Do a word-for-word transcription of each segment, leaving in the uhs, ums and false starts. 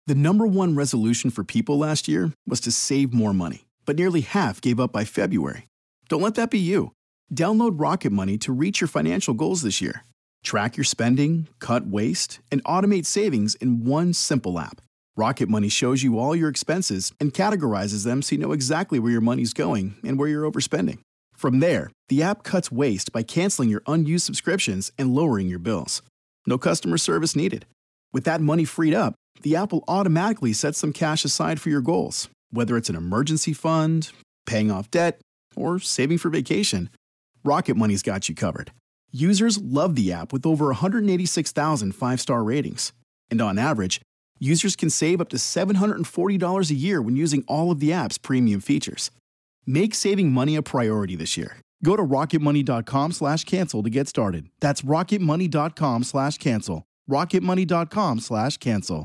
The number one resolution for people last year was to save more money, but nearly half gave up by February. Don't let that be you. Download Rocket Money to reach your financial goals this year. Track your spending, cut waste, and automate savings in one simple app. Rocket Money shows you all your expenses and categorizes them so you know exactly where your money's going and where you're overspending. From there, the app cuts waste by canceling your unused subscriptions and lowering your bills. No customer service needed. With that money freed up, the app will automatically set some cash aside for your goals, whether it's an emergency fund, paying off debt, or saving for vacation. Rocket Money's got you covered. Users love the app with over one hundred eighty-six thousand five-star ratings. And on average, users can save up to seven hundred forty dollars a year when using all of the app's premium features. Make saving money a priority this year. Go to rocketmoney.com slash cancel to get started. That's rocketmoney.com slash cancel. rocketmoney.com slash cancel.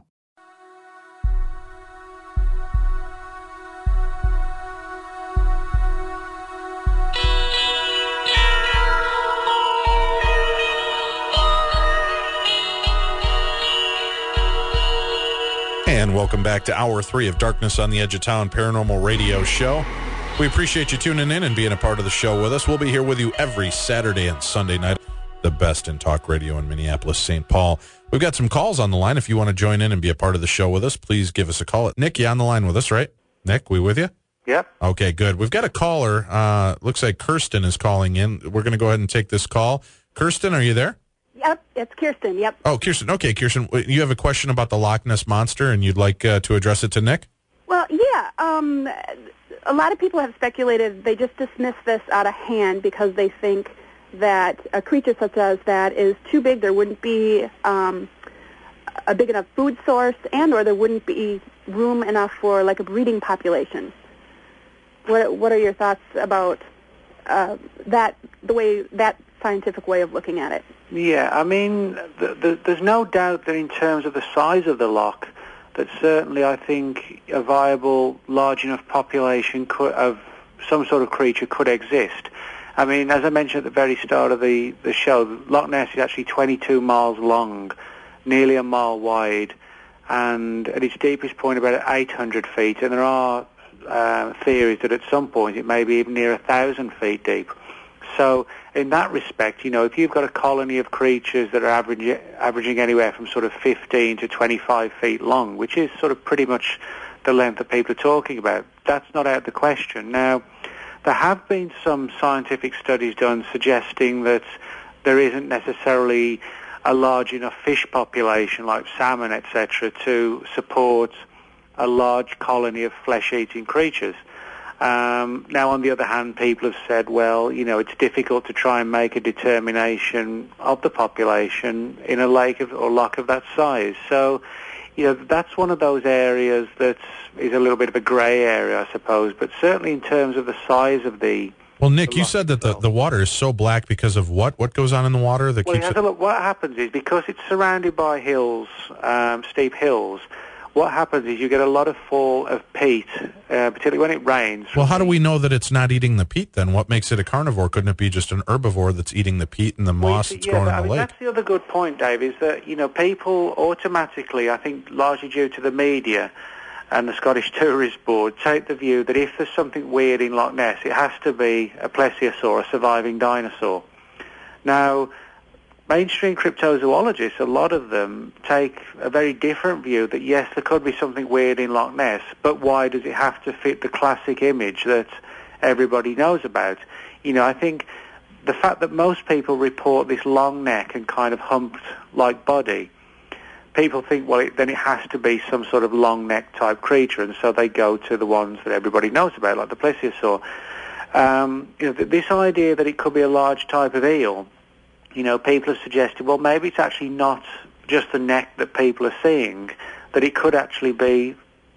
And welcome back to Hour three of Darkness on the Edge of Town Paranormal Radio Show. We appreciate you tuning in and being a part of the show with us. We'll be here with you every Saturday and Sunday night. The best in talk radio in Minneapolis, Saint Paul. We've got some calls on the line. If you want to join in and be a part of the show with us, please give us a call. Nick, you on the line with us, right? Nick, we with you? Yep. Okay, good. We've got a caller. Uh, looks like Kirsten is calling in. We're going to go ahead and take this call. Kirsten, are you there? Yep, it's Kirsten, yep. Oh, Kirsten. Okay, Kirsten, you have a question about the Loch Ness Monster, and you'd like uh, to address it to Nick? Well, yeah. Um, a lot of people have speculated they just dismiss this out of hand because they think that a creature such as that is too big. There wouldn't be um, a big enough food source, and or there wouldn't be room enough for, like, a breeding population. What What are your thoughts about uh, that, the way, that scientific way of looking at it? Yeah, I mean, the, the, there's no doubt that in terms of the size of the loch, that certainly I think a viable, large enough population could, of some sort of creature could exist. I mean, as I mentioned at the very start of the, the show, Loch Ness is actually twenty-two miles long, nearly a mile wide, and at its deepest point about eight hundred feet, and there are uh, theories that at some point it may be even near one thousand feet deep. So in that respect, you know, if you've got a colony of creatures that are average, averaging anywhere from sort of fifteen to twenty-five feet long, which is sort of pretty much the length that people are talking about, that's not out of the question. Now, there have been some scientific studies done suggesting that there isn't necessarily a large enough fish population like salmon, et cetera, to support a large colony of flesh-eating creatures. Um, now, on the other hand, people have said, well, you know, it's difficult to try and make a determination of the population in a lake of, or loch of that size. So, you know, that's one of those areas that is a little bit of a grey area, I suppose. But certainly in terms of the size of the... Well, Nick, you said that the, the water is so black because of what? What goes on in the water that well, keeps it... Look, what happens is, because it's surrounded by hills, um, steep hills, what happens is you get a lot of fall of peat, uh, particularly when it rains. Well, how do we know that it's not eating the peat then? What makes it a carnivore? Couldn't it be just an herbivore that's eating the peat and the moss well, that's yeah, growing in I the mean, lake? That's the other good point, Dave, is that, you know, people automatically, I think largely due to the media and the Scottish Tourist Board, take the view that if there's something weird in Loch Ness, it has to be a plesiosaur, a surviving dinosaur. Now, mainstream cryptozoologists, a lot of them take a very different view that, yes, there could be something weird in Loch Ness, but why does it have to fit the classic image that everybody knows about? You know, I think the fact that most people report this long neck and kind of humped-like body, people think, well, it, then it has to be some sort of long neck type creature, and so they go to the ones that everybody knows about, like the plesiosaur. Um, you know, th- this idea that it could be a large type of eel, you know, people have suggested, well, maybe it's actually not just the neck that people are seeing, that it could actually be,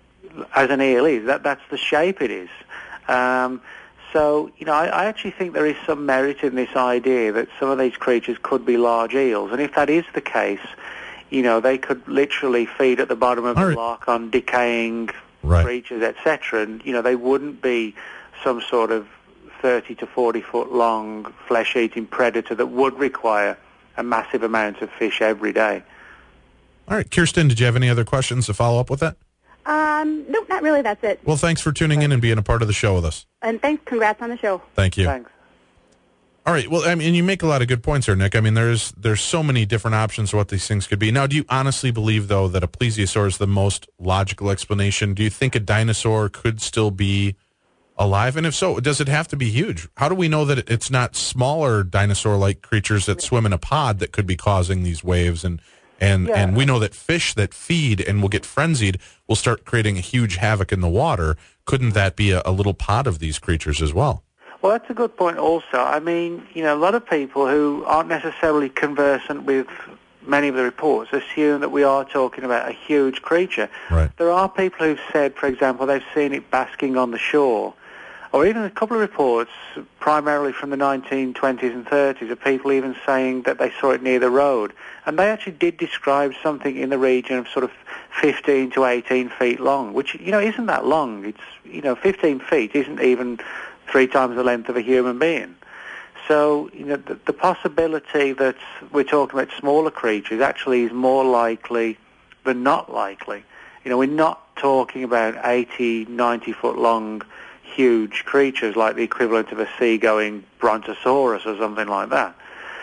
as an eel is, that that's the shape it is. Um, so, you know, I, I actually think there is some merit in this idea that some of these creatures could be large eels. And if that is the case, you know, they could literally feed at the bottom of All the right. loch on decaying right. creatures, et cetera. And, you know, they wouldn't be some sort of thirty to forty foot long flesh-eating predator that would require a massive amount of fish every day. All right, Kirsten, did you have any other questions to follow up with that? Um, nope, not really. That's it. Well, thanks for tuning in and being a part of the show with us. And thanks. Congrats on the show. Thank you. Thanks. All right. Well, I mean, you make a lot of good points here, Nick. I mean, there's there's so many different options for what these things could be. Now, do you honestly believe, though, that a plesiosaur is the most logical explanation? Do you think a dinosaur could still be alive? And if so, does it have to be huge? How do we know that it's not smaller dinosaur-like creatures that swim in a pod that could be causing these waves? And and, Yeah. and we know that fish that feed and will get frenzied will start creating a huge havoc in the water. Couldn't that be a, a little pod of these creatures as well? Well, that's a good point also. I mean, you know, a lot of people who aren't necessarily conversant with many of the reports assume that we are talking about a huge creature. Right. There are people who've said, for example, they've seen it basking on the shore, or even a couple of reports, primarily from the nineteen twenties and thirties, of people even saying that they saw it near the road. And they actually did describe something in the region of sort of fifteen to eighteen feet long, which, you know, isn't that long. It's, you know, fifteen feet isn't even three times the length of a human being. So, you know, the, the possibility that we're talking about smaller creatures actually is more likely than not likely. You know, we're not talking about eighty, ninety foot long huge creatures like the equivalent of a seagoing brontosaurus or something like that.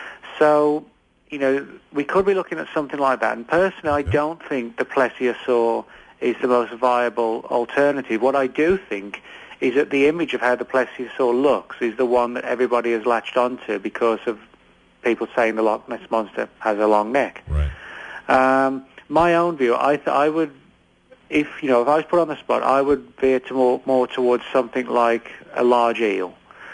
So, you know, we could be looking at something like that. And personally, I don't think the plesiosaur is the most viable alternative. What I do think is that the image of how the plesiosaur looks is the one that everybody has latched onto because of people saying the Loch Ness Monster has a long neck. Right. Um, my own view, I th- I would, if you know, if I was put on the spot, I would veer to more, more towards something like a large eel.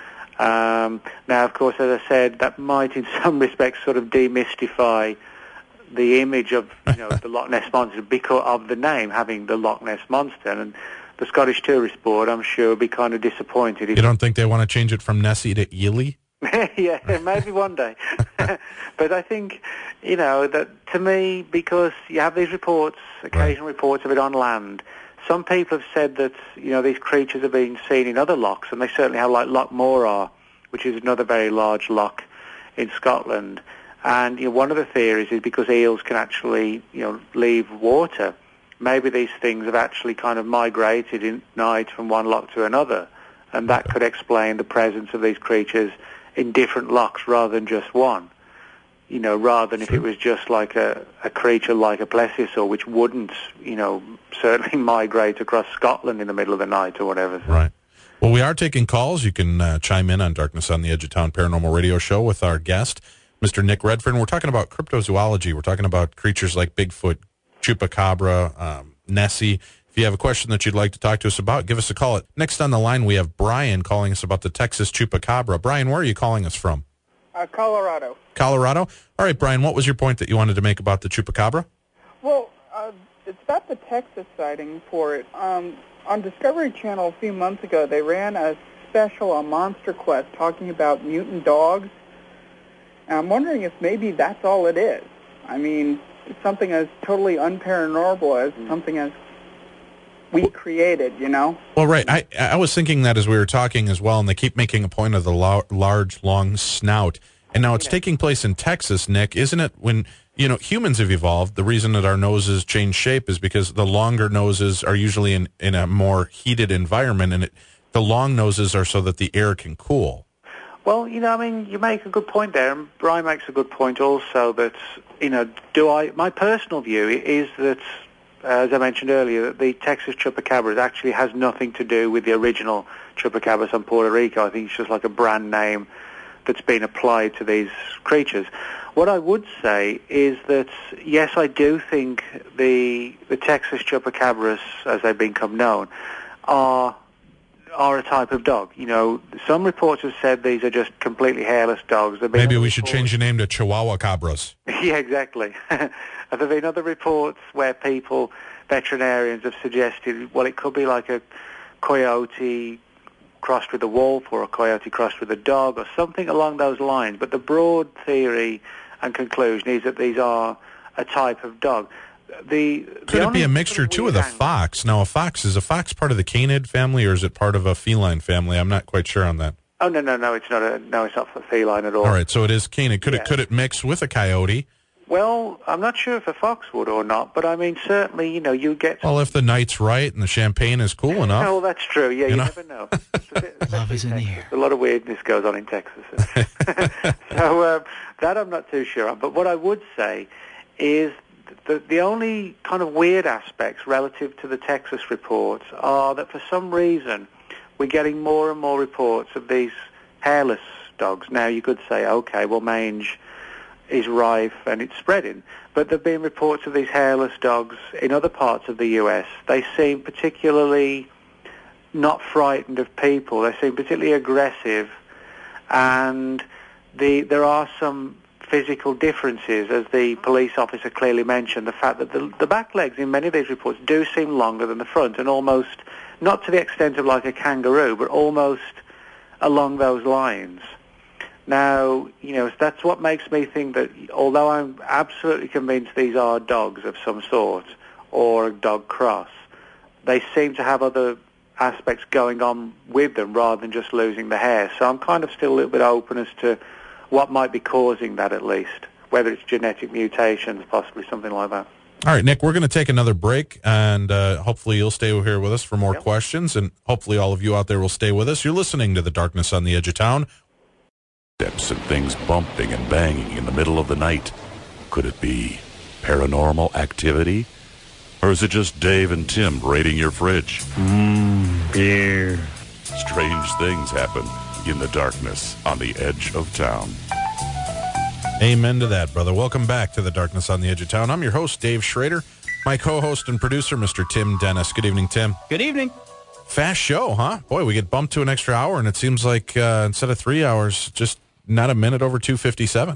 Um, now, of course, as I said, that might in some respects sort of demystify the image of, you know, the Loch Ness Monster because of the name having the Loch Ness Monster. And the Scottish Tourist Board, I'm sure, would be kind of disappointed. You don't think they want to change it from Nessie to Ely? Yeah, maybe one day. But I think, you know, that to me, because you have these reports, occasional right. reports of it on land, some people have said that, you know, these creatures have been seen in other lochs, and they certainly have, like Loch Morar, which is another very large loch in Scotland. And, you know, one of the theories is because eels can actually, you know, leave water, maybe these things have actually kind of migrated in night from one loch to another, and that could explain the presence of these creatures in different lochs rather than just one. You know, rather than sure. if it was just like a, a creature like a plesiosaur, which wouldn't, you know, certainly migrate across Scotland in the middle of the night or whatever. So. Right. Well, we are taking calls. You can uh, chime in on Darkness on the Edge of Town Paranormal Radio Show with our guest, Mister Nick Redfern. We're talking about cryptozoology. We're talking about creatures like Bigfoot, Chupacabra, um, Nessie. If you have a question that you'd like to talk to us about, give us a call. Next on the line, we have Brian calling us about the Texas Chupacabra. Brian, where are you calling us from? Uh, Colorado. Colorado? All right, Brian, what was your point that you wanted to make about the Chupacabra? Well, uh, it's about the Texas sighting for it. Um, on Discovery Channel a few months ago, they ran a special on Monster Quest talking about mutant dogs. And I'm wondering if maybe that's all it is. I mean, it's something as totally unparanormal as something as we created, you know? Well, right. I I was thinking that as we were talking as well, and they keep making a point of the lo- large, long snout. And now it's taking place in Texas, Nick, isn't it? When, you know, humans have evolved, the reason that our noses change shape is because the longer noses are usually in, in a more heated environment, and it, the long noses are so that the air can cool. Well, you know, I mean, you make a good point there, and Brian makes a good point also that, you know, do I, my personal view is that, uh, as I mentioned earlier, that the Texas Chupacabra actually has nothing to do with the original Chupacabras on Puerto Rico. I think it's just like a brand name that's been applied to these creatures. What I would say is that, yes, I do think the the Texas Chupacabras, as they've become known, are are a type of dog. You know, some reports have said these are just completely hairless dogs. Maybe we should change the name to Chihuahua Cabras. Yeah, exactly. Have there been other reports where people, veterinarians, have suggested, well, it could be like a coyote crossed with a wolf or a coyote crossed with a dog or something along those lines. But the broad theory and conclusion is that these are a type of dog. The, Could the it be a mixture, too, with a fox? Now, a fox, is a fox part of the canid family, or is it part of a feline family? I'm not quite sure on that. Oh, no, no, no, it's not a, no, it's not for feline at all. All right, so it is canid. Could yeah. it could it mix with a coyote Well, I'm not sure if a fox would or not, but I mean, certainly, you know, you get... Well, if the night's right and the champagne is cool enough. Oh, that's true. Yeah, you, you know? never know. Love is in the air. A lot of weirdness goes on in Texas. so um, that I'm not too sure on. But what I would say is the, the only kind of weird aspects relative to the Texas reports are that for some reason we're getting more and more reports of these hairless dogs. Now, you could say, okay, well, mange is rife and it's spreading. But there have been reports of these hairless dogs in other parts of the U S. They seem particularly not frightened of people. They seem particularly aggressive. And the, there are some physical differences, as the police officer clearly mentioned. The fact that the, the back legs in many of these reports do seem longer than the front, and almost, not to the extent of like a kangaroo, but almost along those lines. Now, you know, that's what makes me think that although I'm absolutely convinced these are dogs of some sort or a dog cross, they seem to have other aspects going on with them rather than just losing the hair. So I'm kind of still a little bit open as to what might be causing that, at least, whether it's genetic mutations, possibly something like that. All right, Nick, we're going to take another break, and uh, hopefully you'll stay here with us for more Yep. questions, and hopefully all of you out there will stay with us. You're listening to The Darkness on the Edge of Town. Steps and things bumping and banging in the middle of the night. Could it be paranormal activity? Or is it just Dave and Tim raiding your fridge? Mmm, beer. Strange things happen in the darkness on the edge of town. Amen to that, brother. Welcome back to The Darkness on the Edge of Town. I'm your host, Dave Schrader. My co-host and producer, Mister Tim Dennis. Good evening, Tim. Good evening. Fast show, huh? Boy, we get bumped to an extra hour, and it seems like uh, instead of three hours, just not a minute over two fifty-seven.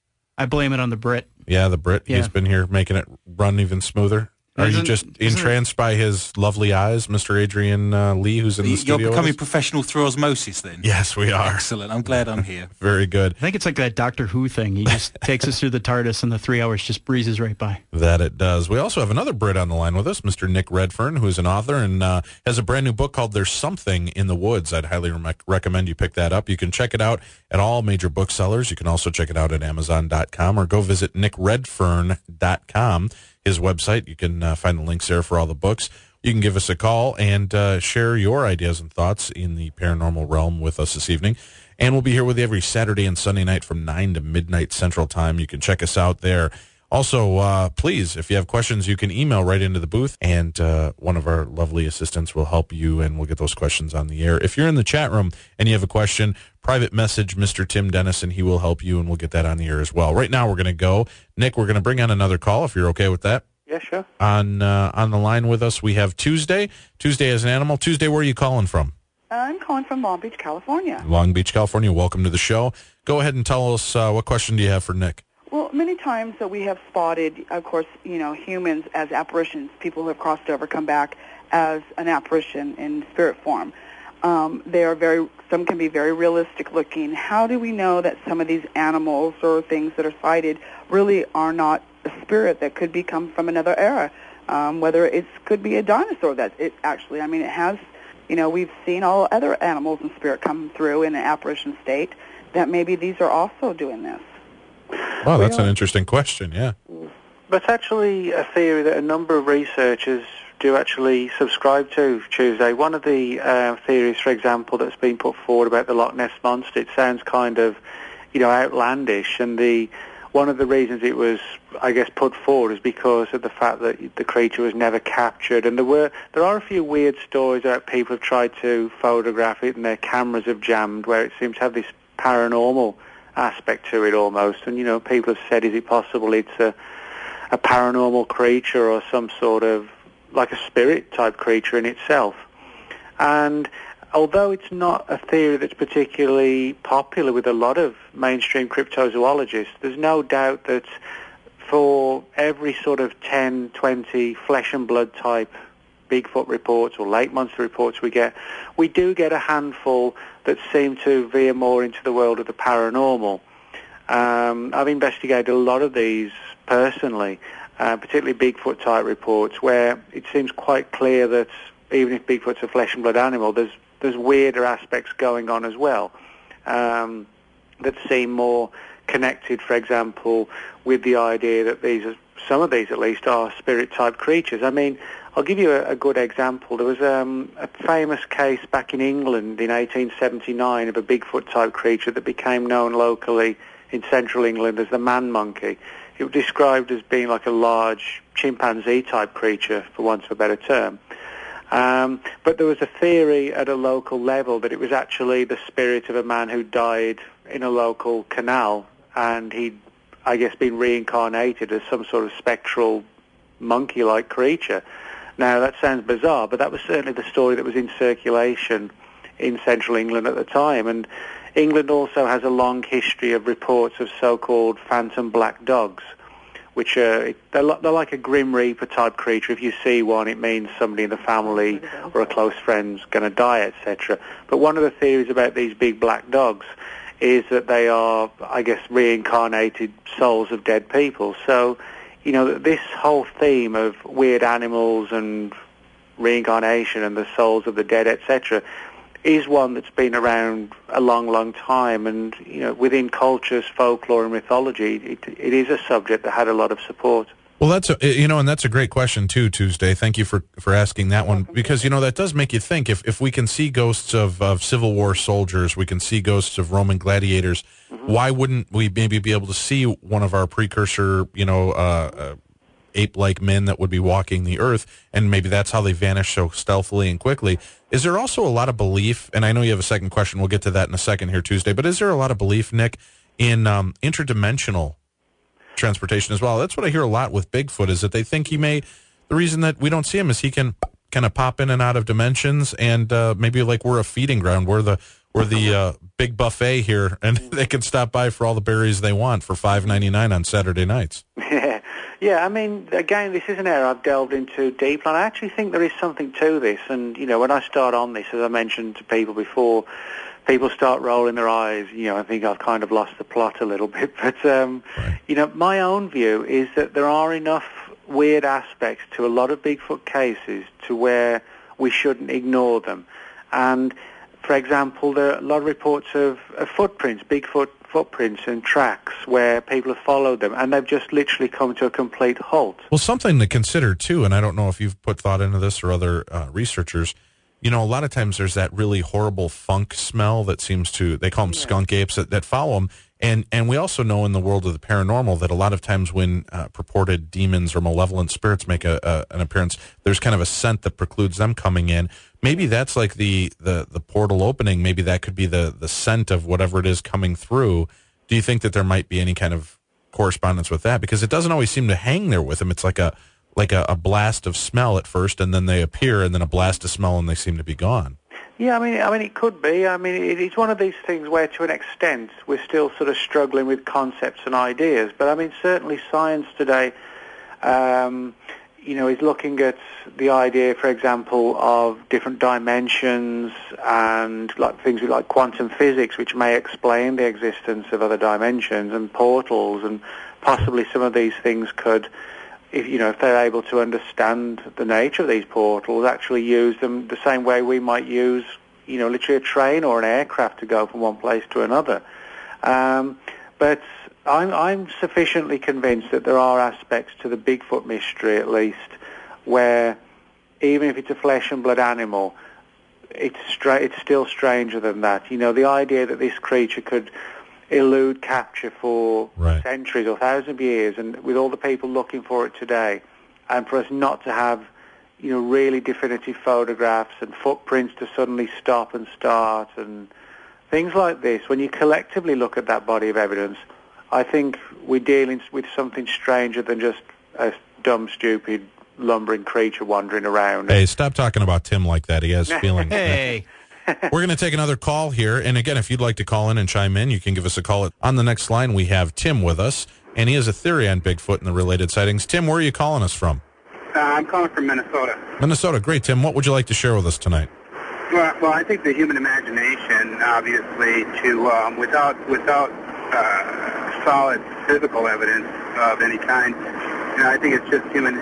I blame it on the Brit. Yeah, the Brit. Yeah. He's been here making it run even smoother. Are you Isn't- just isn't entranced by his lovely eyes, Mister Adrian uh, Lee, who's in the You're studio with becoming us? professional through osmosis then? Yes, we are. Excellent. I'm glad I'm here. Very good. I think it's like that Doctor Who thing. He just takes us through the TARDIS, and the three hours just breezes right by. That it does. We also have another Brit on the line with us, Mister Nick Redfern, who is an author and uh, has a brand new book called There's Something in the Woods. I'd highly re- recommend you pick that up. You can check it out at all major booksellers. You can also check it out at amazon dot com or go visit nick redfern dot com. His website. You can uh, find the links there for all the books. You can give us a call and uh, share your ideas and thoughts in the paranormal realm with us this evening. And we'll be here with you every Saturday and Sunday night from nine to midnight Central Time. You can check us out there. Also, uh, please, if you have questions, you can email right into the booth, and uh, one of our lovely assistants will help you, and we'll get those questions on the air. If you're in the chat room and you have a question, private message Mister Tim Dennis, and he will help you, and we'll get that on the air as well. Right now, we're going to go. Nick, we're going to bring on another call, if you're okay with that. Yeah, sure. On uh, on the line with us, we have Tuesday. Tuesday as an animal. Tuesday, where are you calling from? I'm calling from Long Beach, California. Long Beach, California. Welcome to the show. Go ahead and tell us uh, what question do you have for Nick? Well, many times that we have spotted, of course, you know, humans as apparitions. People who have crossed over come back as an apparition in spirit form. Um, they are very, some can be very realistic looking. How do we know that some of these animals or things that are sighted really are not a spirit that could be come from another era? Um, whether it could be a dinosaur that it actually, I mean, it has, you know, we've seen all other animals in spirit come through in an apparition state, that maybe these are also doing this. Well, that's an interesting question, yeah. That's actually a theory that a number of researchers do actually subscribe to, Tuesday. One of the uh, theories, for example, that's been put forward about the Loch Ness Monster, it sounds kind of, you know, outlandish, and the one of the reasons it was, I guess, put forward is because of the fact that the creature was never captured. And there were there are a few weird stories about people have tried to photograph it and their cameras have jammed, where it seems to have this paranormal aspect to it almost. And, you know, people have said, is it possible it's a, a paranormal creature or some sort of, like a spirit-type creature in itself? And although it's not a theory that's particularly popular with a lot of mainstream cryptozoologists, there's no doubt that for every sort of ten, twenty flesh and blood type Bigfoot reports or lake monster reports we get, we do get a handful that seem to veer more into the world of the paranormal. Um, I've investigated a lot of these personally, uh, particularly Bigfoot type reports, where it seems quite clear that even if Bigfoot's a flesh and blood animal, there's there's weirder aspects going on as well, um, that seem more connected, for example, with the idea that these are, some of these at least, are spirit-type creatures. I mean, I'll give you a, a good example. There was um, a famous case back in England in eighteen seventy-nine of a Bigfoot-type creature that became known locally in central England as the man monkey. It was described as being like a large chimpanzee-type creature, for want of a better term. Um, but there was a theory at a local level that it was actually the spirit of a man who died in a local canal, and he'd, I guess, been reincarnated as some sort of spectral monkey-like creature. Now, that sounds bizarre, but that was certainly the story that was in circulation in central England at the time. And England also has a long history of reports of so-called phantom black dogs, which are they're, they're like a Grim Reaper type creature. If you see one, it means somebody in the family or a close friend's going to die, et cetera. But one of the theories about these big black dogs is that they are, I guess, reincarnated souls of dead people. So, you know, this whole theme of weird animals and reincarnation and the souls of the dead, et cetera, is one that's been around a long, long time. And, you know, within cultures, folklore and mythology, it, it is a subject that had a lot of support. Well, that's a, you know, and that's a great question too, Tuesday. Thank you for, for asking that one, because, you know, that does make you think. If if we can see ghosts of, of Civil War soldiers, we can see ghosts of Roman gladiators, mm-hmm. why wouldn't we maybe be able to see one of our precursor, you know, uh, uh, ape-like men that would be walking the earth, and maybe that's how they vanish so stealthily and quickly? Is there also a lot of belief, and I know you have a second question, we'll get to that in a second here, Tuesday, but is there a lot of belief, Nick, in um, interdimensional transportation as well? That's what I hear a lot with Bigfoot, is that they think he may, the reason that we don't see him is he can kind of pop in and out of dimensions, and uh, maybe like we're a feeding ground, we're the we're the uh, big buffet here, and they can stop by for all the berries they want for five ninety-nine on Saturday nights. Yeah, yeah. I mean, again, this is an area I've delved into deeply, and I actually think there is something to this. And you know, when I start on this, as I mentioned to people before, people start rolling their eyes. You know, I think I've kind of lost the plot a little bit. But, um, right. you know, my own view is that there are enough weird aspects to a lot of Bigfoot cases to where we shouldn't ignore them. And, for example, there are a lot of reports of, of footprints, Bigfoot footprints and tracks where people have followed them, and they've just literally come to a complete halt. Well, something to consider, too, and I don't know if you've put thought into this or other uh, researchers, you know, a lot of times there's that really horrible funk smell that seems to, they call them skunk apes, that, that follow them. And and we also know in the world of the paranormal that a lot of times when uh, purported demons or malevolent spirits make a, a an appearance, there's kind of a scent that precludes them coming in. Maybe that's like the, the, the portal opening. Maybe that could be the, the scent of whatever it is coming through. Do you think that there might be any kind of correspondence with that? Because it doesn't always seem to hang there with them. It's like a like a, a blast of smell at first, and then they appear, and then a blast of smell, and they seem to be gone. Yeah, I mean, I mean, it could be. I mean, it, it's one of these things where, to an extent, we're still sort of struggling with concepts and ideas. But I mean, certainly science today, um, you know, is looking at the idea, for example, of different dimensions and like things like quantum physics, which may explain the existence of other dimensions and portals, and possibly some of these things could, if you know, if they're able to understand the nature of these portals, actually use them the same way we might use, you know, literally a train or an aircraft to go from one place to another. Um, but I'm, I'm sufficiently convinced that there are aspects to the Bigfoot mystery, at least, where even if it's a flesh and blood animal, it's stra- it's still stranger than that. You know, the idea that this creature could elude capture for right. centuries or thousands of years, and with all the people looking for it today, and for us not to have, you know, really definitive photographs and footprints to suddenly stop and start and things like this, when you collectively look at that body of evidence, I think we're dealing with something stranger than just a dumb, stupid, lumbering creature wandering around. Hey, stop talking about Tim like that. He has feelings. Hey. We're going to take another call here. And again, if you'd like to call in and chime in, you can give us a call. On the next line, we have Tim with us, and he has a theory on Bigfoot and the related sightings. Tim, where are you calling us from? Uh, I'm calling from Minnesota. Minnesota. Great, Tim. What would you like to share with us tonight? Well, well I think the human imagination, obviously, to um, without without uh, solid physical evidence of any kind, you know, I think it's just human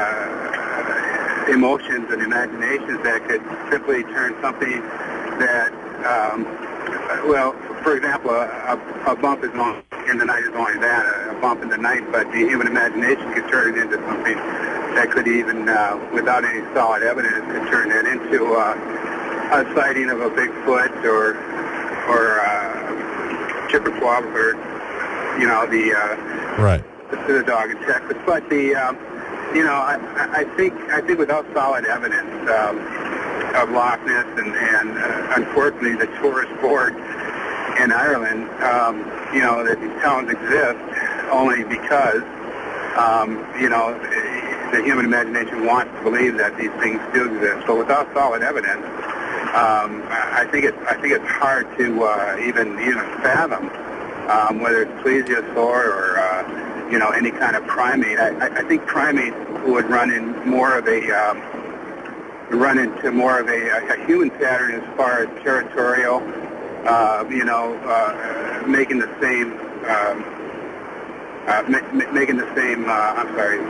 uh, emotions and imaginations that could simply turn something that, um, well, for example, a, a bump is long in the night is only that, a, a bump in the night, but the human imagination could turn it into something that could even, uh, without any solid evidence, could turn that into uh, a sighting of a Bigfoot or or uh, Chippewa bird, you know, the uh, right. the, the dog in Texas. But the, um, you know, I, I think I think without solid evidence um, of Loch Ness and, and uh, unfortunately the tourist board in Ireland, um, you know, that these towns exist only because, um, you know, the human imagination wants to believe that these things do exist. So without solid evidence, um, I think it's I think it's hard to uh, even even fathom um, whether it's plesiosaur or uh, you know any kind of primate. I, I think primates would run in more of a um, run into more of a, a human pattern as far as territorial. Uh, you know, uh, making the same, um, uh, ma- ma- making the same. Uh, I'm sorry.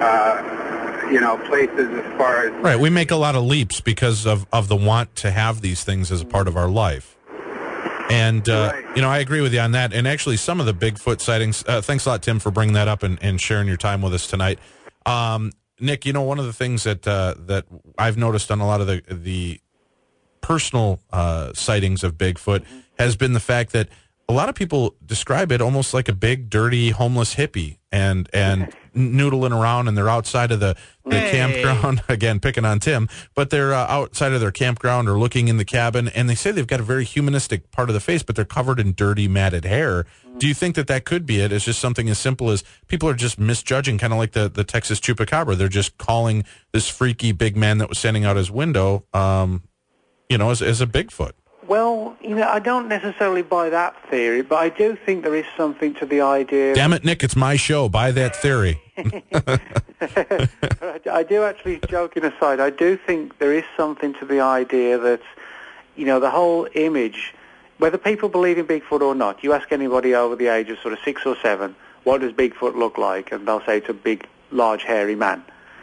Uh, you know, places as far as right. We make a lot of leaps because of, of the want to have these things as a part of our life. And uh, right. you know, I agree with you on that. And actually, some of the Bigfoot sightings. Uh, thanks a lot, Tim, for bringing that up and, and sharing your time with us tonight. Um, Nick, you know, one of the things that uh, that I've noticed on a lot of the the personal uh, sightings of Bigfoot has been the fact that a lot of people describe it almost like a big, dirty, homeless hippie and and noodling around, and they're outside of the, the Hey. campground, again, picking on Tim, but they're uh, outside of their campground or looking in the cabin, and they say they've got a very humanistic part of the face, but they're covered in dirty, matted hair. Do you think that that could be it? It's just something as simple as people are just misjudging, kind of like the, the Texas Chupacabra. They're just calling this freaky big man that was standing out his window, um, you know, as, as a Bigfoot. Well, you know, I don't necessarily buy that theory, but I do think there is something to the idea. Damn it, Nick, it's my show. Buy that theory. I do actually, joking aside, I do think there is something to the idea that, you know, the whole image, whether people believe in Bigfoot or not, you ask anybody over the age of sort of six or seven, what does Bigfoot look like? And they'll say it's a big, large, hairy man.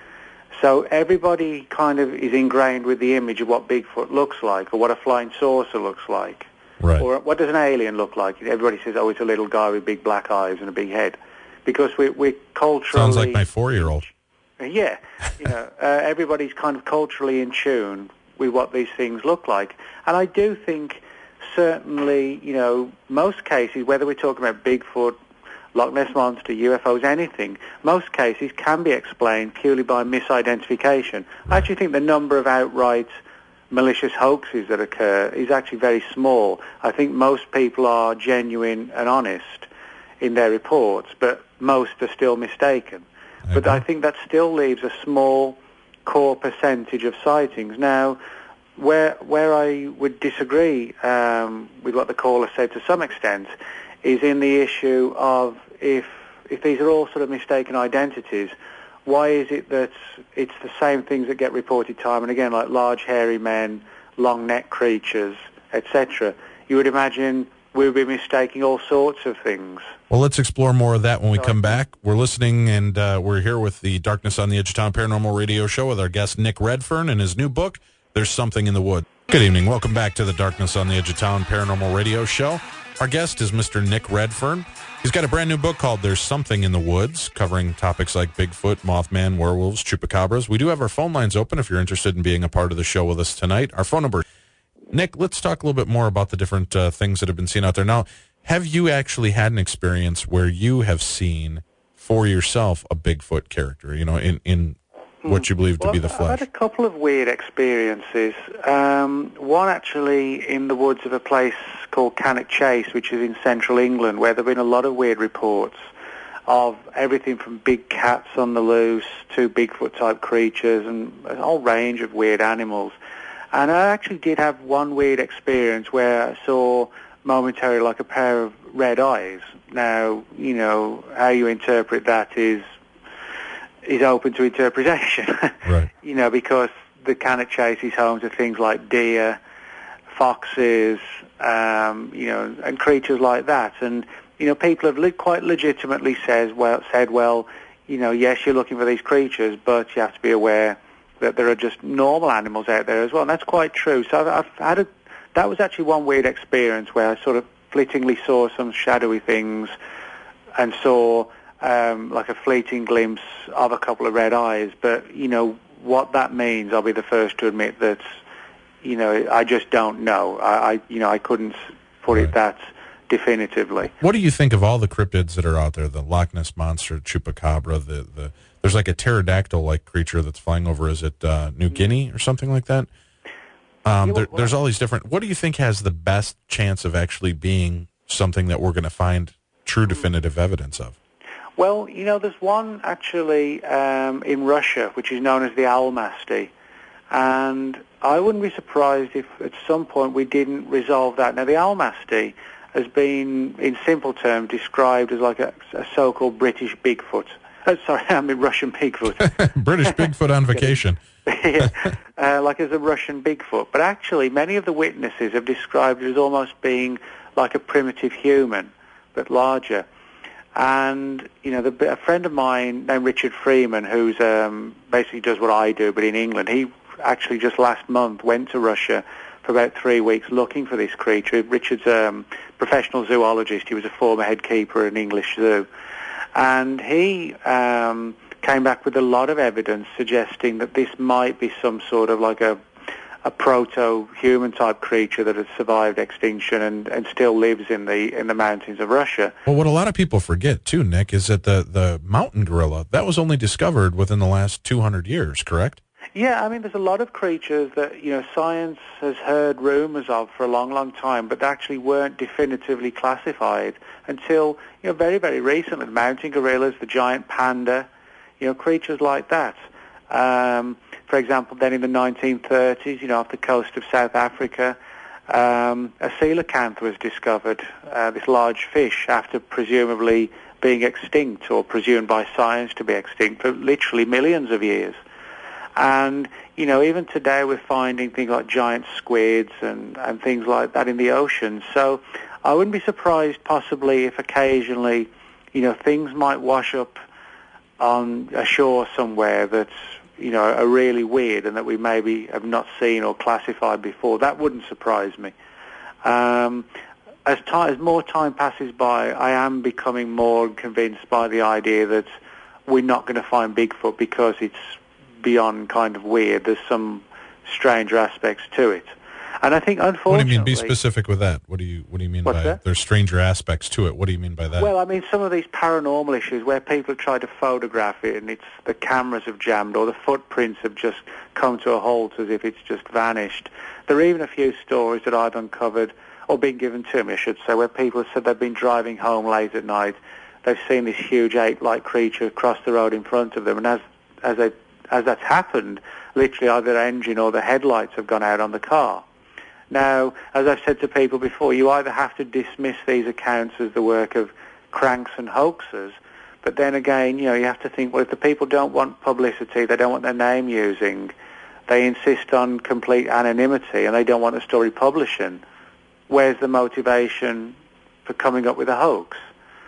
So everybody kind of is ingrained with the image of what Bigfoot looks like, or what a flying saucer looks like, Right. or what does an alien look like. Everybody says, oh, it's a little guy with big black eyes and a big head, because we're, we're culturally... Sounds like my four-year-old. Yeah, you know, uh, everybody's kind of culturally in tune with what these things look like. And I do think certainly, you know, most cases, whether we're talking about Bigfoot, Loch Ness Monster, U F Os, anything, most cases can be explained purely by misidentification. I actually think the number of outright malicious hoaxes that occur is actually very small. I think most people are genuine and honest in their reports, but most are still mistaken. I But agree. I think that still leaves a small core percentage of sightings. Now, where where I would disagree um, with what the caller said to some extent is in the issue of if if these are all sort of mistaken identities, why is it that it's the same things that get reported time and again, like large hairy men, long neck creatures, et cetera? You would imagine we would be mistaking all sorts of things. Well, let's explore more of that when we So come I- back. We're listening, and uh, we're here with the Darkness on the Edge of Town Paranormal Radio Show with our guest Nick Redfern and his new book, There's Something in the Wood. Good evening. Welcome back to the Darkness on the Edge of Town Paranormal Radio Show. Our guest is Mister Nick Redfern. He's got a brand new book called There's Something in the Woods, covering topics like Bigfoot, Mothman, werewolves, chupacabras. We do have our phone lines open if you're interested in being a part of the show with us tonight. Our phone number. Nick, let's talk a little bit more about the different uh, things that have been seen out there. Now, have you actually had an experience where you have seen for yourself a Bigfoot character, you know, in, in what you believe to Well, be the I've flesh? had a couple of weird experiences. Um, one actually in the woods of a place called Cannock Chase, which is in central England, where there have been a lot of weird reports of everything from big cats on the loose to Bigfoot-type creatures and a whole range of weird animals. And I actually did have one weird experience where I saw momentarily like a pair of red eyes. Now, you know, how you interpret that is is open to interpretation. Right. You know, because the Cannock Chase is home to things like deer, foxes, um, you know, and creatures like that. And, you know, people have le- quite legitimately says, well, said, well, you know, yes, you're looking for these creatures, but you have to be aware that there are just normal animals out there as well. And that's quite true. So I've, I've had a, that was actually one weird experience where I sort of flittingly saw some shadowy things and saw um, like a fleeting glimpse of a couple of red eyes. But, you know, what that means, I'll be the first to admit that, you know, I just don't know. I, I you know, I couldn't put right. it that definitively. What do you think of all the cryptids that are out there? The Loch Ness Monster, Chupacabra, the, the there's like a pterodactyl-like creature that's flying over, is it uh, New Guinea or something like that? Um, there, there's all these different... What do you think has the best chance of actually being something that we're going to find true definitive evidence of? Well, you know, there's one actually um, in Russia, which is known as the Almasty, and I wouldn't be surprised if at some point we didn't resolve that. Now, the Almasty has been, in simple terms, described as like a, a so-called British Bigfoot. Oh, sorry, I mean Russian Bigfoot. British Bigfoot on vacation. yeah, uh, like as a Russian Bigfoot. But actually, many of the witnesses have described it as almost being like a primitive human, but larger. And, you know, the, a friend of mine named Richard Freeman, who's um, basically does what I do, but in England, he actually just last month went to Russia for about three weeks looking for this creature. Richard's a um, professional zoologist. He was a former head keeper at an English zoo. And he um, came back with a lot of evidence suggesting that this might be some sort of like a, a proto-human type creature that has survived extinction and, and still lives in the in the mountains of Russia. Well, what a lot of people forget, too, Nick, is that the, the mountain gorilla, that was only discovered within the last two hundred years, correct? Yeah, I mean, there's a lot of creatures that, you know, science has heard rumors of for a long, long time, but they actually weren't definitively classified until, you know, very, very recently. The mountain gorillas, the giant panda, you know, creatures like that. Um, for example, then in the nineteen thirties, you know, off the coast of South Africa, um, a coelacanth was discovered, uh, this large fish, after presumably being extinct, or presumed by science to be extinct, for literally millions of years. And, you know, even today we're finding things like giant squids and, and things like that in the ocean. So I wouldn't be surprised possibly if occasionally, you know, things might wash up on a shore somewhere that's, you know, are really weird and that we maybe have not seen or classified before. That wouldn't surprise me. Um, as, time, as more time passes by, I am becoming more convinced by the idea that we're not going to find Bigfoot because it's beyond kind of weird. There's some stranger aspects to it. And I think, unfortunately... What do you mean? Be specific with that. What do you What do you mean by that? There's stranger aspects to it? What do you mean by that? Well, I mean, some of these paranormal issues where people have tried to photograph it and it's the cameras have jammed or the footprints have just come to a halt as if it's just vanished. There are even a few stories that I've uncovered, or been given to me, I should say, where people have said they've been driving home late at night. They've seen this huge ape-like creature cross the road in front of them, and as as they as that's happened, literally either the engine or the headlights have gone out on the car. Now, as I've said to people before, you either have to dismiss these accounts as the work of cranks and hoaxers, but then again, you know, you have to think, well, if the people don't want publicity, they don't want their name using, they insist on complete anonymity and they don't want the story publishing, where's the motivation for coming up with a hoax?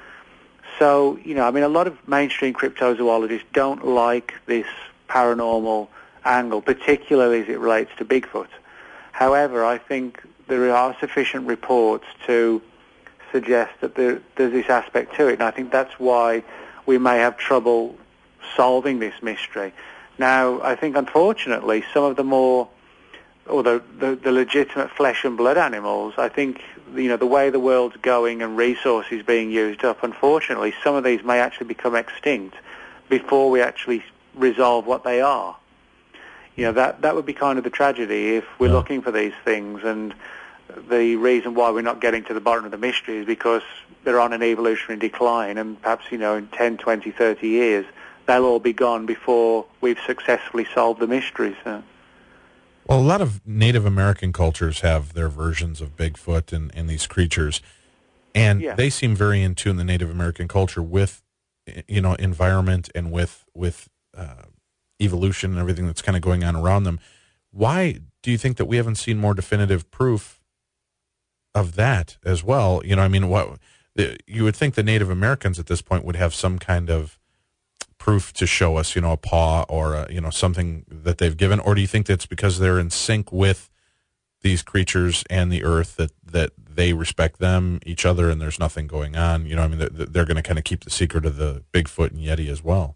So, you know, I mean, a lot of mainstream cryptozoologists don't like this paranormal angle, particularly as it relates to Bigfoot. However, I think there are sufficient reports to suggest that there, there's this aspect to it, and I think that's why we may have trouble solving this mystery. Now, I think, unfortunately, some of the more, or the, the, the legitimate flesh and blood animals, I think, you know, the way the world's going and resources being used up, unfortunately, some of these may actually become extinct before we actually resolve what they are. You know, that that would be kind of the tragedy if we're yeah. looking for these things, and the reason why we're not getting to the bottom of the mystery is because they're on an evolutionary decline, and perhaps, you know, in ten, twenty, thirty years, they'll all be gone before we've successfully solved the mysteries. So. Well, a lot of Native American cultures have their versions of Bigfoot and, and these creatures, and yeah. they seem very in tune, the Native American culture, with, you know, environment and with with uh, evolution and everything that's kind of going on around them. Why do you think that we haven't seen more definitive proof of that as well? You know, I mean, what the, you would think the Native Americans at this point would have some kind of proof to show us, you know, a paw or a, you know, something that they've given, or do you think that's because they're in sync with these creatures and the earth that that they respect them, each other, and there's nothing going on. You know, I mean, they're, they're going to kind of keep the secret of the Bigfoot and Yeti as well.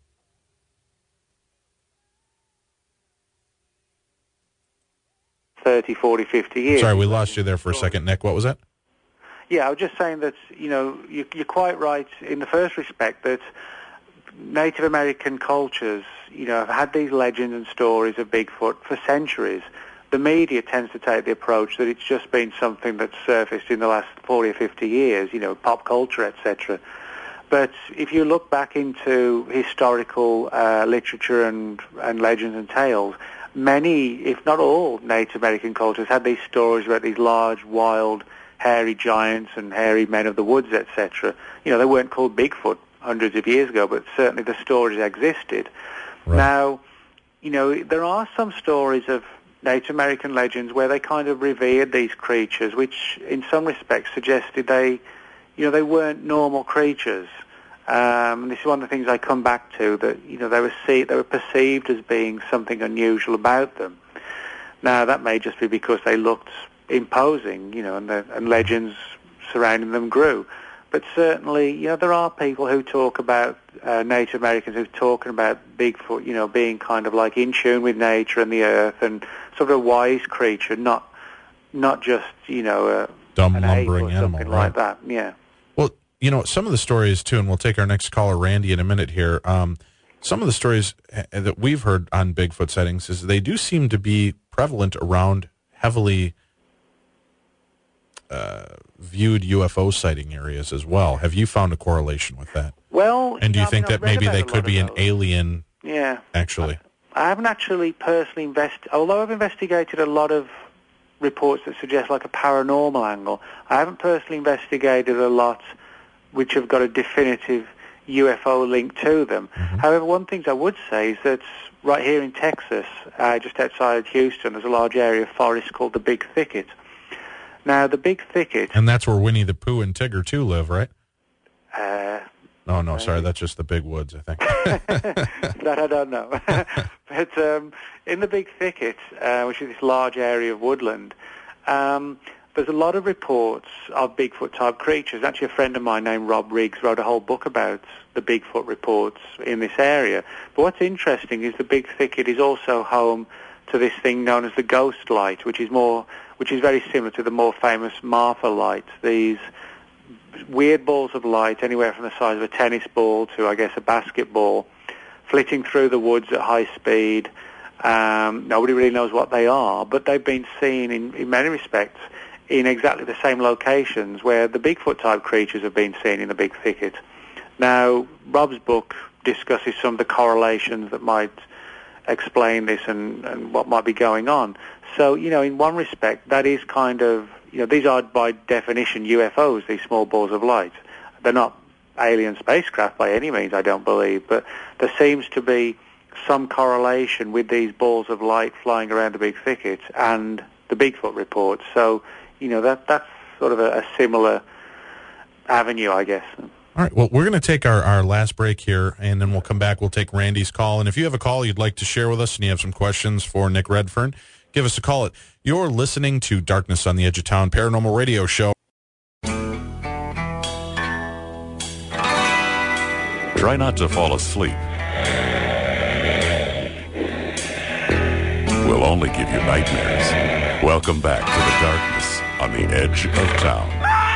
thirty, forty, fifty years. Sorry, we lost you there for a second, Nick. What was that? Yeah, I was just saying that, you know, you, you're quite right in the first respect that Native American cultures, you know, have had these legends and stories of Bigfoot for centuries. The media tends to take the approach that it's just been something that's surfaced in the last forty or fifty years, you know, pop culture, et cetera. But if you look back into historical uh, literature and, and legends and tales, many, if not all, Native American cultures had these stories about these large, wild, hairy giants and hairy men of the woods, et cetera. You know, they weren't called Bigfoot hundreds of years ago, but certainly the stories existed. Right. Now, you know, there are some stories of Native American legends where they kind of revered these creatures, which in some respects suggested they, you know, they weren't normal creatures. Um, and this is one of the things I come back to, that, you know, they were see, they were perceived as being something unusual about them. Now, that may just be because they looked imposing, you know, and, the, and legends surrounding them grew. But certainly, you know, there are people who talk about, uh, Native Americans who are talking about Bigfoot, you know, being kind of like in tune with nature and the earth and sort of a wise creature, not not just, you know, a dumb, an lumbering ape or animal, something right? like that. Yeah. Well, you know, some of the stories, too, and we'll take our next caller, Randy, in a minute here. Um, some of the stories that we've heard on Bigfoot sightings is they do seem to be prevalent around heavily Uh, viewed U F O sighting areas as well. Have you found a correlation with that? Well, and do you I think mean, that maybe they could be an those. alien? Yeah, actually, I, I haven't actually personally investigated. Although I've investigated a lot of reports that suggest like a paranormal angle, I haven't personally investigated a lot which have got a definitive U F O link to them. Mm-hmm. However, one thing I would say is that right here in Texas, uh, just outside Houston, there's a large area of forest called the Big Thicket. Now, the Big Thicket... And that's where Winnie the Pooh and Tigger, too, live, right? Uh, oh, no, sorry, that's just the Big Woods, I think. That I don't know. But um, in the Big Thicket, uh, which is this large area of woodland, um, there's a lot of reports of Bigfoot-type creatures. Actually, a friend of mine named Rob Riggs wrote a whole book about the Bigfoot reports in this area. But what's interesting is the Big Thicket is also home to this thing known as the ghost light, which is more... which is very similar to the more famous Marfa lights, these weird balls of light, anywhere from the size of a tennis ball to, I guess, a basketball, flitting through the woods at high speed. Um, nobody really knows what they are, but they've been seen in, in many respects in exactly the same locations where the Bigfoot-type creatures have been seen in the Big Thicket. Now, Rob's book discusses some of the correlations that might explain this and, and what might be going on. So, you know, in one respect, that is kind of, you know, these are by definition U F Os, these small balls of light. They're not alien spacecraft by any means, I don't believe, but there seems to be some correlation with these balls of light flying around the Big Thicket and the Bigfoot reports. So, you know, that that's sort of a, a similar avenue, I guess. All right, well, we're going to take our, our last break here, and then we'll come back. We'll take Randy's call. And if you have a call you'd like to share with us and you have some questions for Nick Redfern, give us a call. It. You're listening to Darkness on the Edge of Town Paranormal Radio Show. Try not to fall asleep. We'll only give you nightmares. Welcome back to the Darkness on the Edge of Town.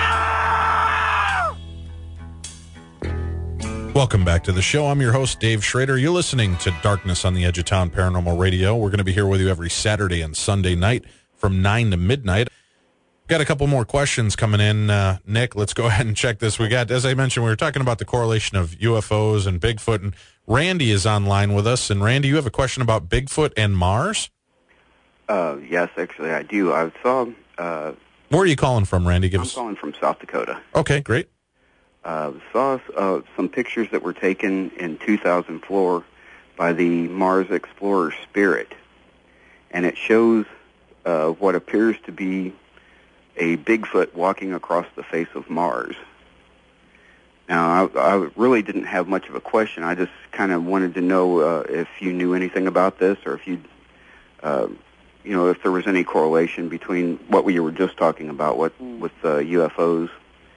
Welcome back to the show. I'm your host, Dave Schrader. You're listening to Darkness on the Edge of Town Paranormal Radio. We're going to be here with you every Saturday and Sunday night from nine to midnight. Got a couple more questions coming in. Uh, Nick, let's go ahead and check this. We got, as I mentioned, we were talking about the correlation of U F Os and Bigfoot, and Randy is online with us. And Randy, you have a question about Bigfoot and Mars? Uh, yes, actually, I do. I saw... Uh, Where are you calling from, Randy? Give I'm us... calling from South Dakota. Okay, great. Uh, saw uh, some pictures that were taken in two thousand four by the Mars Explorer Spirit, and it shows uh, what appears to be a Bigfoot walking across the face of Mars. Now, I, I really didn't have much of a question. I just kind of wanted to know uh, if you knew anything about this, or if you, uh, you know, if there was any correlation between what we were just talking about, what mm. with uh, U F Os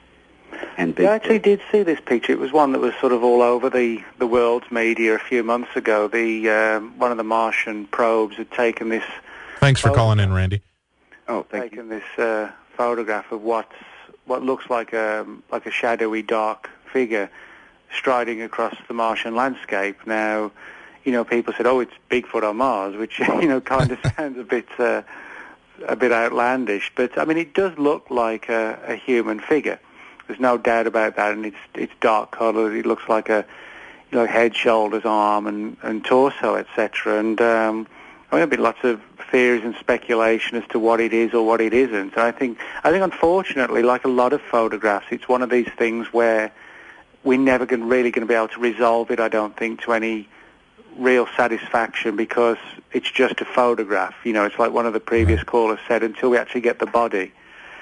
and Bigfoot. Yeah, I actually did see this picture. It was one that was sort of all over the, the world's media a few months ago. The um, one of the Martian probes had taken this... Thanks for calling in, Randy. Oh, thank taken you. this uh, photograph of what's, what looks like a, like a shadowy, dark figure striding across the Martian landscape. Now, you know, people said, oh, it's Bigfoot on Mars, which, you know, kind of sounds a bit uh, a bit outlandish. But, I mean, it does look like a, a human figure. There's no doubt about that, and it's it's dark coloured. It looks like a, you know, head, shoulders, arm, and, and torso, et cetera. And um, I mean, there'll be lots of theories and speculation as to what it is or what it isn't. And I think, I think, unfortunately, like a lot of photographs, it's one of these things where we're never gonna, really going to be able to resolve it, I don't think, to any real satisfaction, because it's just a photograph. You know, it's like one of the previous callers said, until we actually get the body,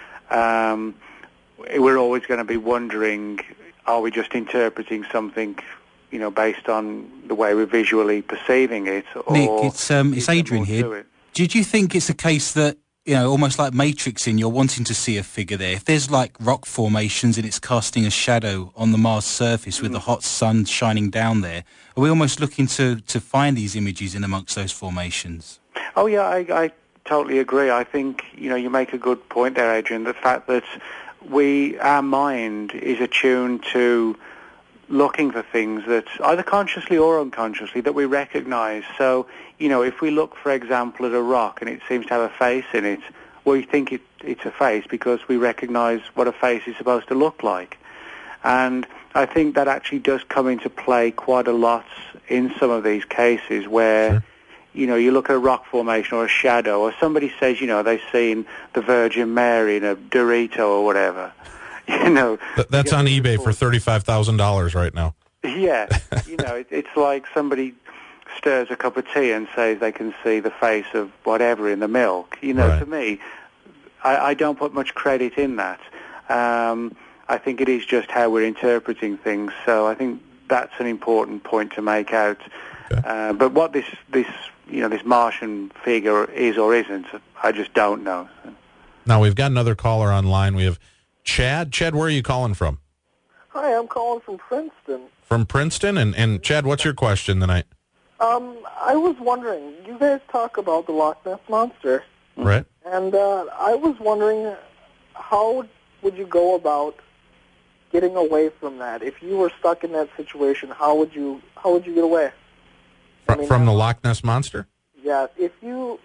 um, we're always going to be wondering, are we just interpreting something, you know, based on the way we're visually perceiving it? Or Nick, it's um, it's Adrian here. Did you think it's a case that, you know, almost like Matrixing, you're wanting to see a figure there? If there's like rock formations and it's casting a shadow on the Mars surface with mm. the hot sun shining down there, are we almost looking to, to find these images in amongst those formations? Oh, yeah, I, I totally agree. I think, you know, you make a good point there, Adrian, the fact that we, our mind is attuned to looking for things that, either consciously or unconsciously, that we recognize. So, you know, if we look, for example, at a rock and it seems to have a face in it, we think it, it's a face because we recognize what a face is supposed to look like. And I think that actually does come into play quite a lot in some of these cases where, sure. you know, you look at a rock formation or a shadow, or somebody says, you know, they've seen the Virgin Mary in a Dorito or whatever. You know, Th- that's on eBay for thirty-five thousand dollars right now. Yeah, you know, it, it's like somebody stirs a cup of tea and says they can see the face of whatever in the milk. You know, right. to me, I, I don't put much credit in that. Um, I think it is just how we're interpreting things. So I think that's an important point to make out. Okay. Uh, but what this, this, you know, this Martian figure is or isn't, I just don't know. Now, we've got another caller online. We have Chad. Chad, where are you calling from? Hi, I'm calling from Princeton. From Princeton? And, and Chad, what's your question tonight? Um, I was wondering, you guys talk about the Loch Ness Monster. Right. And uh, I was wondering, how would you go about getting away from that? If you were stuck in that situation, how would you how would you get away? From, I mean, from the Loch Ness Monster? Yeah, if you,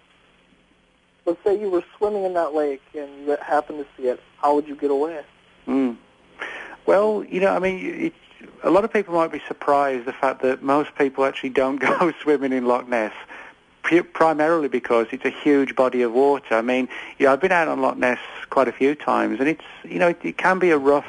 let's say you were swimming in that lake and you happened to see it, how would you get away? Mm. Well, you know, I mean, it, a lot of people might be surprised the fact that most people actually don't go swimming in Loch Ness, primarily because it's a huge body of water. I mean, yeah, I've been out on Loch Ness quite a few times, and it's, you know, it, it can be a rough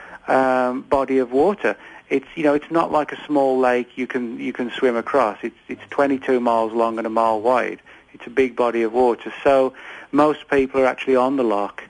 um, body of water. It's, you know, it's not like a small lake you can you can swim across. It's it's twenty-two miles long and a mile wide. It's a big body of water. So most people are actually on the loch,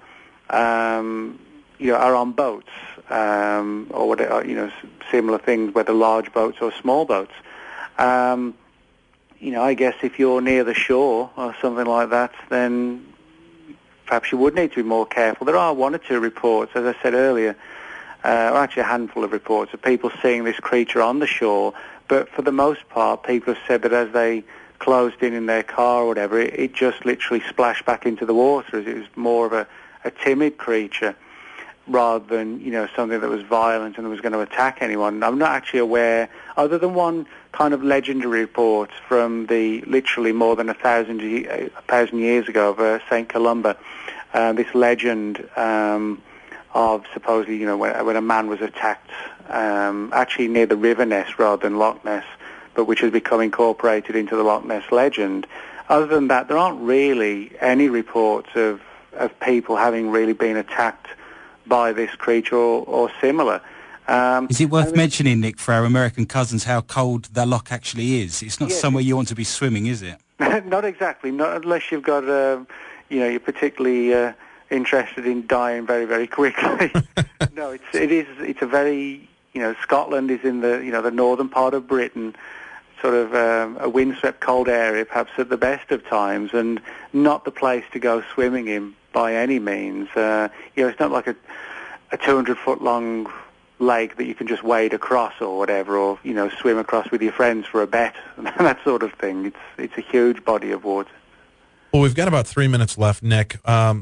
um, you know, are on boats um, or what, you know, similar things, whether large boats or small boats. Um, you know, I guess if you're near the shore or something like that, then perhaps you would need to be more careful. There are one or two reports, as I said earlier, uh, or actually a handful of reports of people seeing this creature on the shore, but for the most part, people have said that as they closed in in their car or whatever, it, it just literally splashed back into the water, as it was more of a, a timid creature rather than, you know, something that was violent and was going to attack anyone. I'm not actually aware, other than one kind of legendary report from the literally more than a thousand, a thousand years ago of uh, Saint Columba, uh, this legend um, of supposedly, you know, when, when a man was attacked um, actually near the River Ness rather than Loch Ness, but which has become incorporated into the Loch Ness legend. Other than that, there aren't really any reports of, of people having really been attacked by this creature or, or similar. Um, is it worth mentioning, Nick, for our American cousins, how cold that loch actually is? It's not yes, somewhere you want to be swimming, is it? Not exactly, not unless you've got, uh, you know, you're particularly uh, interested in dying very, very quickly. No, it's, it is, it's a very, you know, Scotland is in the, you know, the northern part of Britain. sort of um, a windswept cold area, perhaps at the best of times, and not the place to go swimming in by any means. Uh, you know, it's not like a, a two hundred foot long lake that you can just wade across or whatever, or, you know, swim across with your friends for a bet, that sort of thing. It's it's a huge body of water. Well, we've got about three minutes left, Nick. Um,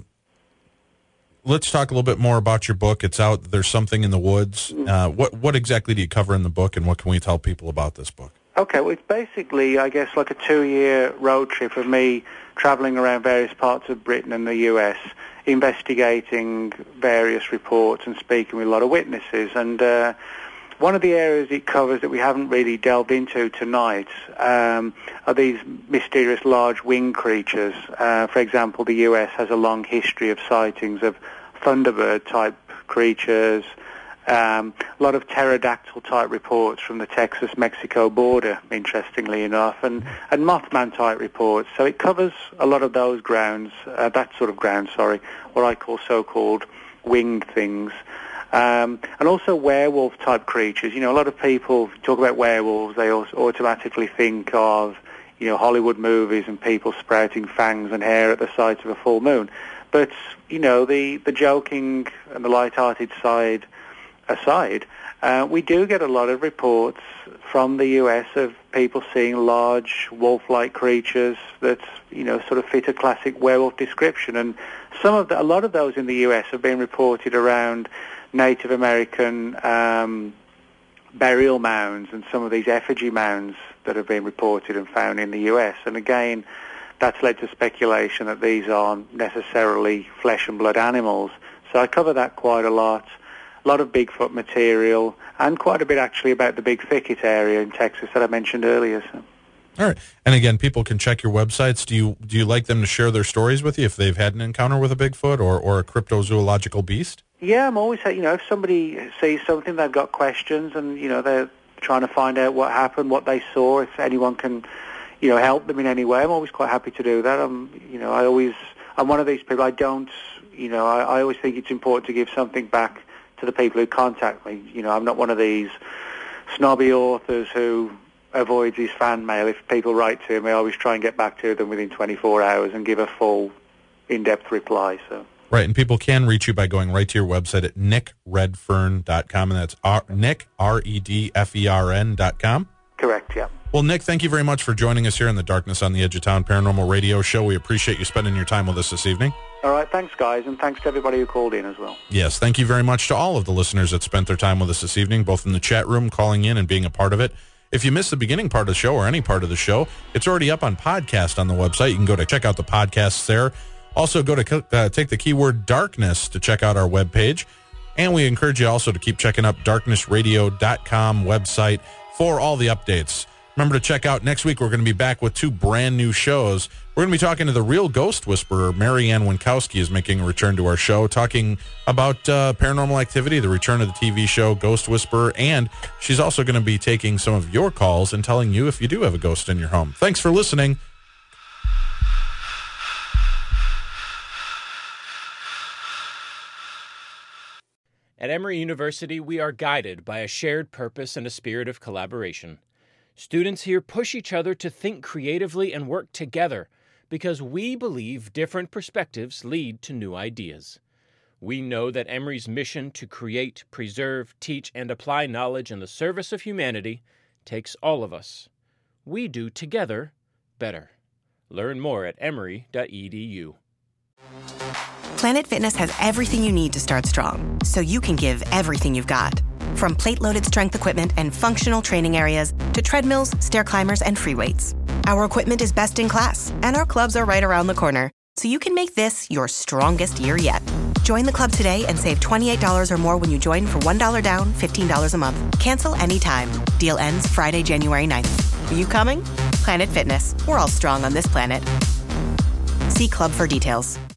let's talk a little bit more about your book. It's out, There's Something in the Woods. Uh, what, what exactly do you cover in the book, and what can we tell people about this book? Okay, well, it's basically, I guess, like a two-year road trip of me traveling around various parts of Britain and the U S, investigating various reports and speaking with a lot of witnesses. And uh, one of the areas it covers that we haven't really delved into tonight um, are these mysterious large winged creatures. Uh, for example, the U S has a long history of sightings of Thunderbird-type creatures, um, a lot of pterodactyl-type reports from the Texas-Mexico border, interestingly enough, and, and Mothman-type reports. So it covers a lot of those grounds, uh, that sort of ground, sorry, what I call so-called winged things. Um, and also werewolf-type creatures. You know, a lot of people talk about werewolves, they also automatically think of, you know, Hollywood movies and people sprouting fangs and hair at the sight of a full moon. But, you know, the, the joking and the light-hearted side aside, uh, we do get a lot of reports from the U S of people seeing large wolf-like creatures that, you know, sort of fit a classic werewolf description. And some of the, a lot of those in the U S have been reported around Native American um, burial mounds and some of these effigy mounds that have been reported and found in the U S. And again, that's led to speculation that these aren't necessarily flesh and blood animals. So I cover that quite a lot. A lot of Bigfoot material, and quite a bit actually about the Big Thicket area in Texas that I mentioned earlier. So. All right. And again, people can check your websites. Do you do you like them to share their stories with you if they've had an encounter with a Bigfoot or, or a cryptozoological beast? Yeah, I'm always, you know, if somebody sees something, they've got questions, and, you know, they're trying to find out what happened, what they saw, if anyone can, you know, help them in any way, I'm always quite happy to do that. I'm, you know, I always, I'm one of these people, I don't, you know, I, I always think it's important to give something back to the people who contact me. You know, I'm not one of these snobby authors who avoids his fan mail. If people write to me, I always try and get back to them within twenty-four hours and give a full, in-depth reply. So. Right, and people can reach you by going right to your website at nick redfern dot com, and that's R- Nick, R E D F E R N dot com? Correct, yeah. Well, Nick, thank you very much for joining us here in the Darkness on the Edge of Town Paranormal Radio Show. We appreciate you spending your time with us this evening. All right, thanks, guys, and thanks to everybody who called in as well. Yes, thank you very much to all of the listeners that spent their time with us this evening, both in the chat room, calling in, and being a part of it. If you missed the beginning part of the show or any part of the show, it's already up on podcast on the website. You can go to check out the podcasts there. Also, go to uh, take the keyword darkness to check out our webpage. And we encourage you also to keep checking up darkness radio dot com website for all the updates. Remember to check out next week. We're going to be back with two brand new shows. We're going to be talking to the real ghost whisperer. Mary Ann Winkowski is making a return to our show, talking about uh, paranormal activity, the return of the T V show Ghost Whisperer, and she's also going to be taking some of your calls and telling you if you do have a ghost in your home. Thanks for listening. At Emory University, we are guided by a shared purpose and a spirit of collaboration. Students here push each other to think creatively and work together because we believe different perspectives lead to new ideas. We know that Emory's mission to create, preserve, teach, and apply knowledge in the service of humanity takes all of us. We do together better. Learn more at emory dot e d u. Planet Fitness has everything you need to start strong, so you can give everything you've got. From plate-loaded strength equipment and functional training areas to treadmills, stair climbers, and free weights. Our equipment is best in class, and our clubs are right around the corner, so you can make this your strongest year yet. Join the club today and save twenty-eight dollars or more when you join for one dollar down, fifteen dollars a month. Cancel anytime. Deal ends Friday, January ninth. Are you coming? Planet Fitness. We're all strong on this planet. See club for details.